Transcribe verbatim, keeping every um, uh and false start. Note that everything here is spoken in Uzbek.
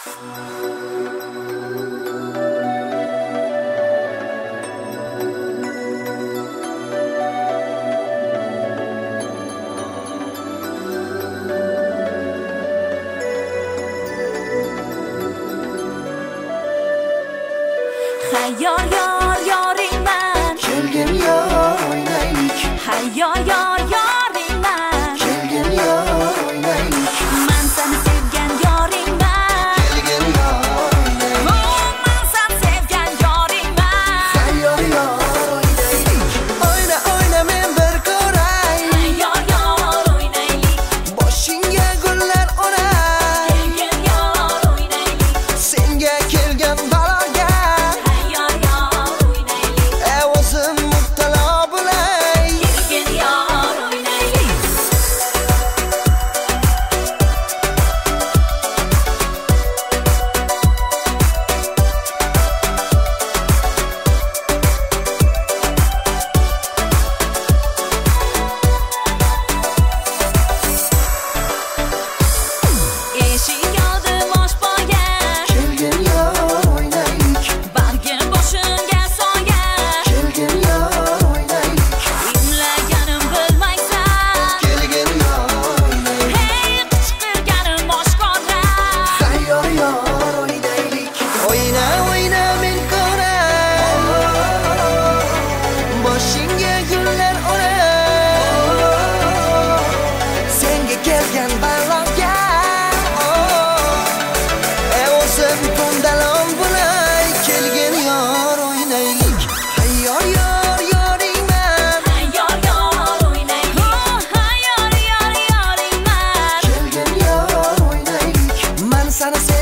Hayyor yor yoringman, kelgin yor o'ynaylik. hayyor yor yoringman, Kelgin yor o'ynaylik. men seni sevgan yoringman, Kelgin yor o'ynaylik. oh men seni sevgan yoringman, Hayyor yor o'ynaylik. O'yna o'yna men bir ko'ray. hayyor yor o'ynaylik, Boshingga gullar o'ray. kelgin yor o'ynaylik, Senga kelgan baloga hayyor yor o'ynaylik, e o'zim mubtalo bo'lay. kelgin yor o'ynaylik. Eshik oldi bosh boya, Kelgin yor o'ynaylik. bargim boshimga soya, Kelgin yor o'ynaylik. imlaganim bilmaysan, Kelgin yor o'ynaylik. hey qichqirganim oshkora, Hayyor yor o'ynaylik. O'yna o'yna men ko'ray. Boshingga gullar o'ray. Senga kelgan baloga e o'zim ko'ndalon bo'lay. Kelgin yor o'ynaylik. Hayyor yor yoringman. hayyor yor o'ynaylik, oh hayyor yor yoringman, Kelgin yor o'ynaylik. Men seni